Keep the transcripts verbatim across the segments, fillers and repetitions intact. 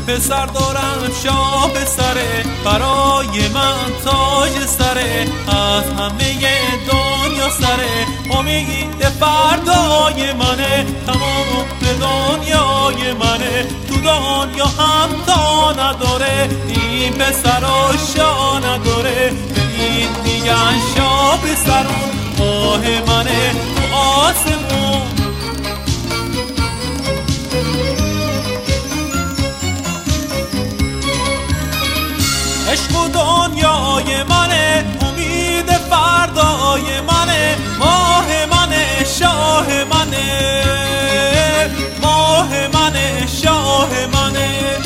پسر دارم شاه سره، برای من تاج سره، از همه دنیا سره، امید فردای منه، تمام دنیای منه، تو دنیا هم تا نداره، این پسرا شاه نداره، به این میگن شاه پسرون، آه منه تو آسمون. عشق و دنیای منه، امید فردای منه، ماه منه شاه منه، ماه منه شاه منه،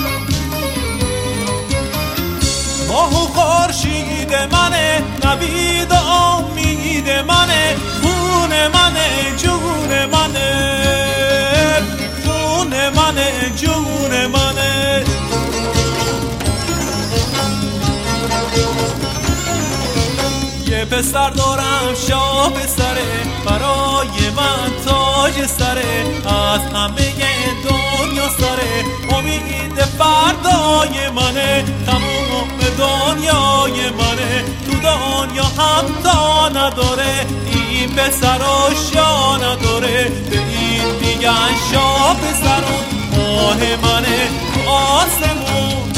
ماه و خورشید منه، نوید و امید منه، خون منه جون منه، خون منه جون منه. یه پسر دارم شاه سره، برای من تاج سره، از همه دنیا سره، امید فردای منه، تمام دنیای منه، تو دنیا هم تا نداره، این پسرا شاه نداره، به این میگن شاه پسرون، آه منه تو آسمون.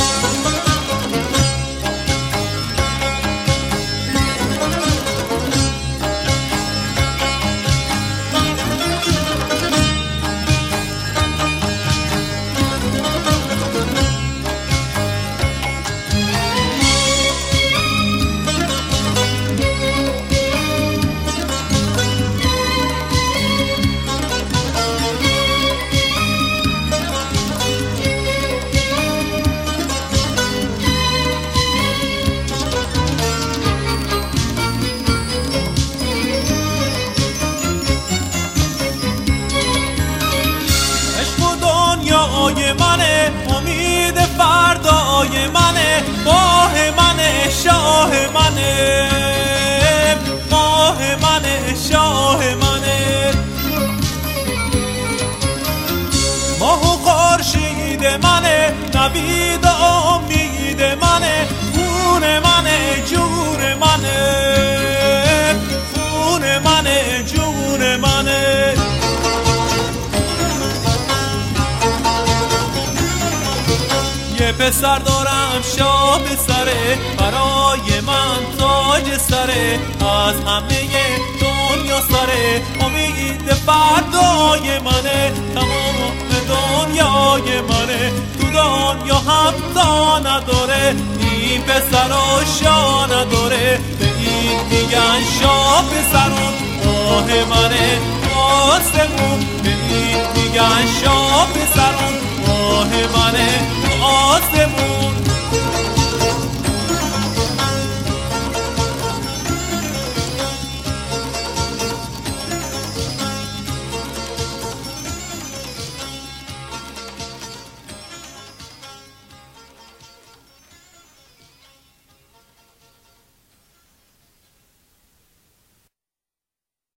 دنیای منه، امید فردای منه، ماه منه شاه منه، ماه منه شاه منه، ماه و خورشید منه، نوید و امید منه، خون منه جون منه، خون منه جون منه. یه پسر دارم شاه سره، برای من تاج سره، از همه دنیا سره، امید فردای منه، تمام دنیای منه، تو دنیا هم تا نداره، این پسرا شاه نداره، به این میگن شاه پسرون، آه منه تو آسمون، به این میگن شاه پسرون، آه منه تو آسمون.